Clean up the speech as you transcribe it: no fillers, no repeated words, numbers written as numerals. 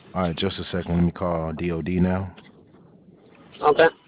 All right, just a second. Let me call DOD now. Okay.